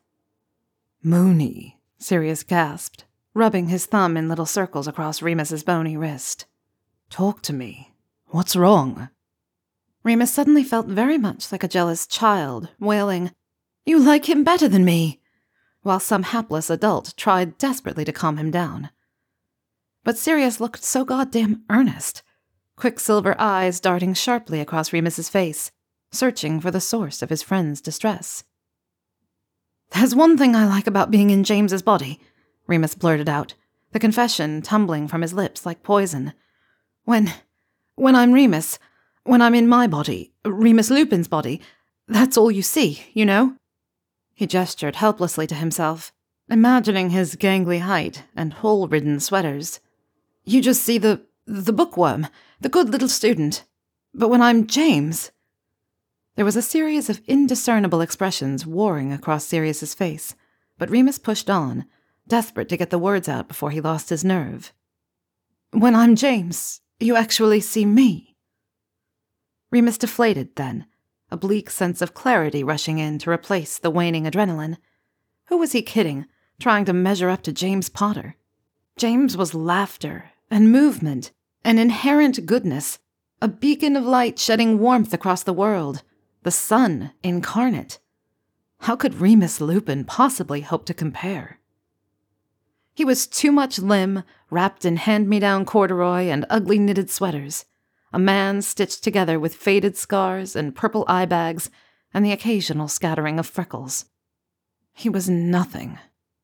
Moony, Sirius gasped, rubbing his thumb in little circles across Remus's bony wrist. Talk to me. What's wrong? Remus suddenly felt very much like a jealous child, wailing, "You like him better than me," while some hapless adult tried desperately to calm him down. But Sirius looked so goddamn earnest, quicksilver eyes darting sharply across Remus's face, searching for the source of his friend's distress. "There's one thing I like about being in James's body," Remus blurted out, the confession tumbling from his lips like poison. When I'm Remus, when I'm in my body, Remus Lupin's body, that's all you see, you know?" He gestured helplessly to himself, imagining his gangly height and hole-ridden sweaters. "You just see the bookworm, the good little student. But when I'm James—" There was a series of indiscernible expressions warring across Sirius's face, but Remus pushed on, desperate to get the words out before he lost his nerve. "When I'm James, you actually see me." Remus deflated then, a bleak sense of clarity rushing in to replace the waning adrenaline. Who was he kidding, trying to measure up to James Potter? James was laughter and movement and inherent goodness, a beacon of light shedding warmth across the world, the sun incarnate. How could Remus Lupin possibly hope to compare? He was too much limb, wrapped in hand-me-down corduroy and ugly knitted sweaters, a man stitched together with faded scars and purple eye bags and the occasional scattering of freckles. He was nothing.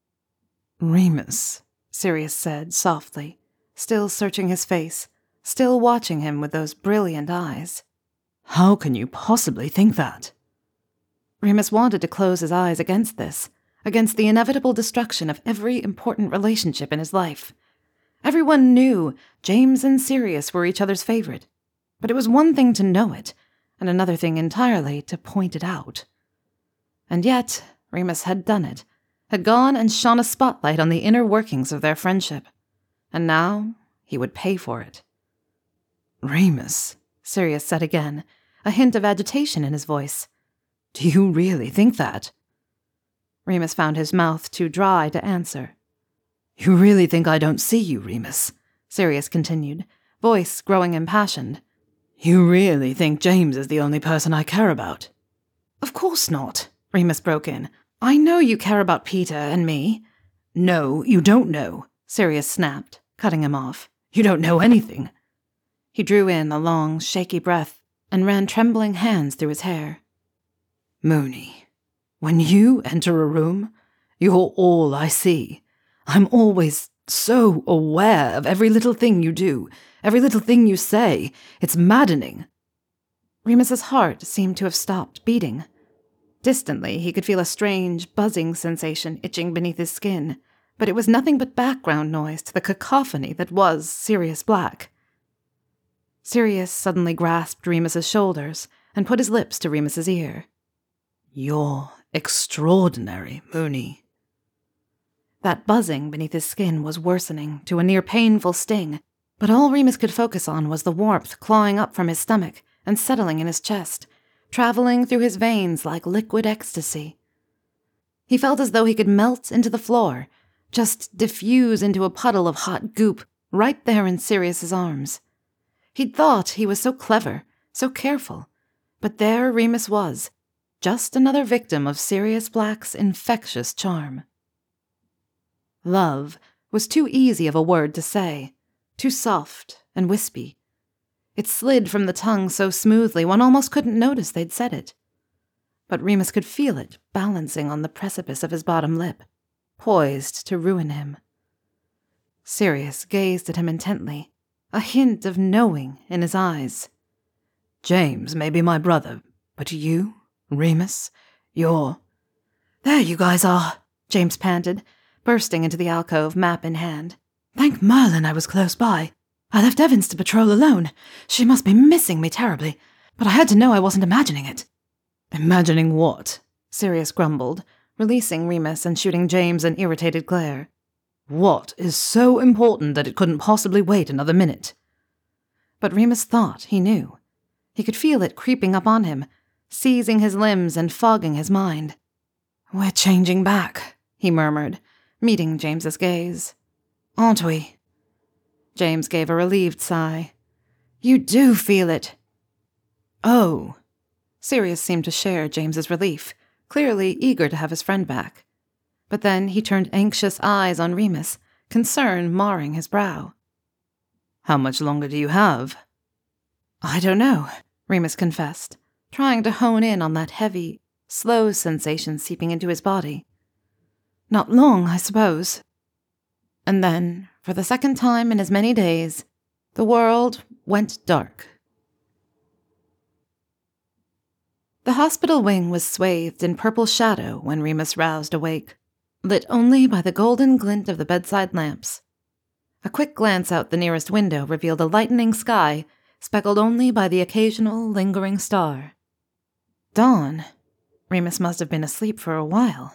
"Remus," Sirius said softly, still searching his face, still watching him with those brilliant eyes. "How can you possibly think that?" Remus wanted to close his eyes against this, against the inevitable destruction of every important relationship in his life. Everyone knew James and Sirius were each other's favorite, but it was one thing to know it, and another thing entirely to point it out. And yet, Remus had done it, had gone and shone a spotlight on the inner workings of their friendship, and now he would pay for it. "Remus," Sirius said again, a hint of agitation in his voice. "Do you really think that?" Remus found his mouth too dry to answer. "You really think I don't see you, Remus?" Sirius continued, voice growing impassioned. "You really think James is the only person I care about?" "Of course not," Remus broke in. "I know you care about Peter and me." "No, you don't know," Sirius snapped, cutting him off. "You don't know anything." He drew in a long, shaky breath and ran trembling hands through his hair. "Moony, when you enter a room, you're all I see. I'm always so aware of every little thing you do, every little thing you say. It's maddening." Remus's heart seemed to have stopped beating. Distantly, he could feel a strange, buzzing sensation itching beneath his skin, but it was nothing but background noise to the cacophony that was Sirius Black. Sirius suddenly grasped Remus's shoulders and put his lips to Remus's ear. "You're extraordinary, Moony." That buzzing beneath his skin was worsening to a near painful sting, but all Remus could focus on was the warmth clawing up from his stomach and settling in his chest, traveling through his veins like liquid ecstasy. He felt as though he could melt into the floor, just diffuse into a puddle of hot goop right there in Sirius's arms. He'd thought he was so clever, so careful, but there Remus was, just another victim of Sirius Black's infectious charm. Love was too easy of a word to say, too soft and wispy. It slid from the tongue so smoothly one almost couldn't notice they'd said it. But Remus could feel it balancing on the precipice of his bottom lip, poised to ruin him. Sirius gazed at him intently, a hint of knowing in his eyes. "James may be my brother, but you, Remus, you're—" "There you guys are," James panted, bursting into the alcove, map in hand. Thank Merlin I was close by. I left Evans to patrol alone. She must be missing me terribly, but I had to know I wasn't imagining it. Imagining what? Sirius grumbled, releasing Remus and shooting James an irritated glare. What is so important that it couldn't possibly wait another minute? But Remus thought he knew. He could feel it creeping up on him, seizing his limbs and fogging his mind. We're changing back, he murmured, meeting James's gaze. Aren't we? James gave a relieved sigh. You do feel it. Oh. Sirius seemed to share James's relief, clearly eager to have his friend back. But then he turned anxious eyes on Remus, concern marring his brow. How much longer do you have? I don't know, Remus confessed, trying to hone in on that heavy, slow sensation seeping into his body. Not long, I suppose. And then, for the second time in as many days, the world went dark. The hospital wing was swathed in purple shadow when Remus roused awake, lit only by the golden glint of the bedside lamps. A quick glance out the nearest window revealed a lightening sky, speckled only by the occasional lingering star. Dawn. Remus must have been asleep for a while.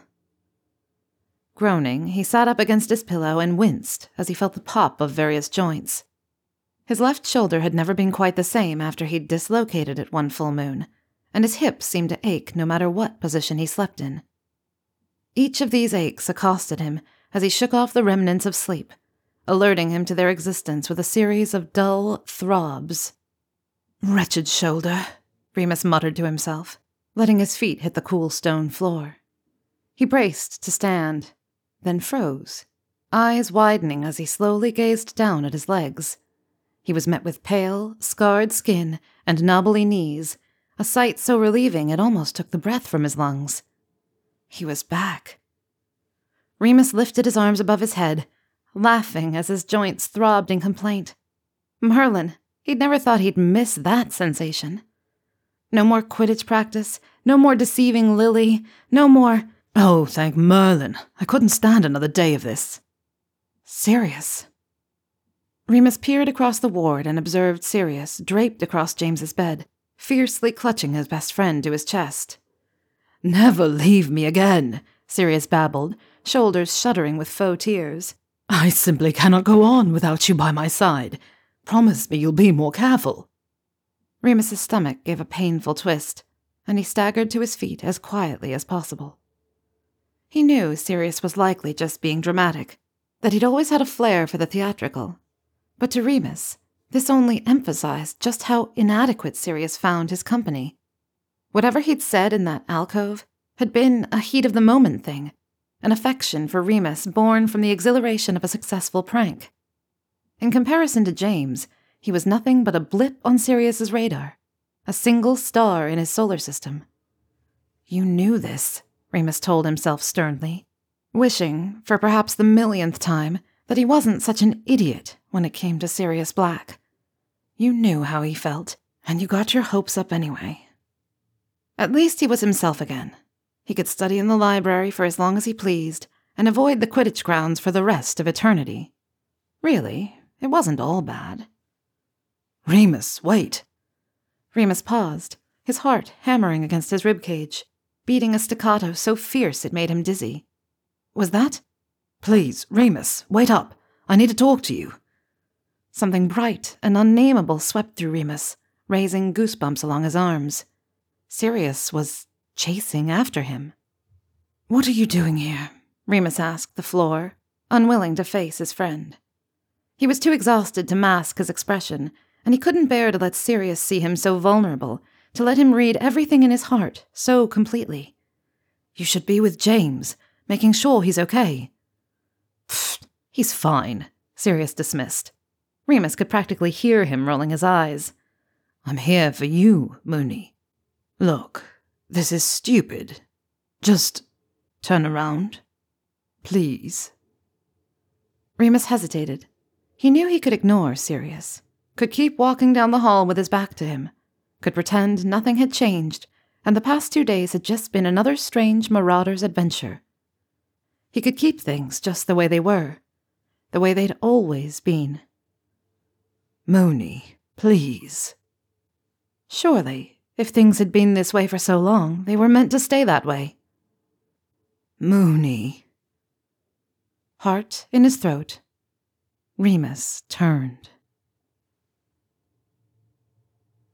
Groaning, he sat up against his pillow and winced as he felt the pop of various joints. His left shoulder had never been quite the same after he'd dislocated it one full moon, and his hips seemed to ache no matter what position he slept in. Each of these aches accosted him as he shook off the remnants of sleep, alerting him to their existence with a series of dull throbs. Wretched shoulder, Remus muttered to himself, letting his feet hit the cool stone floor. He braced to stand, then froze, eyes widening as he slowly gazed down at his legs. He was met with pale, scarred skin and knobbly knees, a sight so relieving it almost took the breath from his lungs. He was back. Remus lifted his arms above his head, laughing as his joints throbbed in complaint. Merlin, he'd never thought he'd miss that sensation. No more Quidditch practice, no more deceiving Lily, no more— Oh, thank Merlin. I couldn't stand another day of this. Sirius. Remus peered across the ward and observed Sirius draped across James's bed, fiercely clutching his best friend to his chest. Never leave me again, Sirius babbled, shoulders shuddering with faux tears. I simply cannot go on without you by my side. Promise me you'll be more careful. Remus's stomach gave a painful twist, and he staggered to his feet as quietly as possible. He knew Sirius was likely just being dramatic, that he'd always had a flair for the theatrical. But to Remus, this only emphasized just how inadequate Sirius found his company. Whatever he'd said in that alcove had been a heat-of-the-moment thing, an affection for Remus born from the exhilaration of a successful prank. In comparison to James, he was nothing but a blip on Sirius's radar, a single star in his solar system. You knew this, Remus told himself sternly, wishing, for perhaps the millionth time, that he wasn't such an idiot when it came to Sirius Black. You knew how he felt, and you got your hopes up anyway. At least he was himself again. He could study in the library for as long as he pleased, and avoid the Quidditch grounds for the rest of eternity. Really, it wasn't all bad. Remus, wait. Remus paused, his heart hammering against his ribcage, beating a staccato so fierce it made him dizzy. Was that? Please, Remus, wait up. I need to talk to you. Something bright and unnameable swept through Remus, raising goosebumps along his arms. Sirius was chasing after him. What are you doing here? Remus asked the floor, unwilling to face his friend. He was too exhausted to mask his expression, and he couldn't bear to let Sirius see him so vulnerable, to let him read everything in his heart so completely. You should be with James, making sure he's okay. Pfft, he's fine, Sirius dismissed. Remus could practically hear him rolling his eyes. I'm here for you, Moony. Look, this is stupid. Just turn around. Please. Remus hesitated. He knew he could ignore Sirius, could keep walking down the hall with his back to him, could pretend nothing had changed, and the past 2 days had just been another strange marauder's adventure. He could keep things just the way they were, the way they'd always been. Moni, please. Surely, if things had been this way for so long, they were meant to stay that way. Moni. Heart in his throat, Remus turned.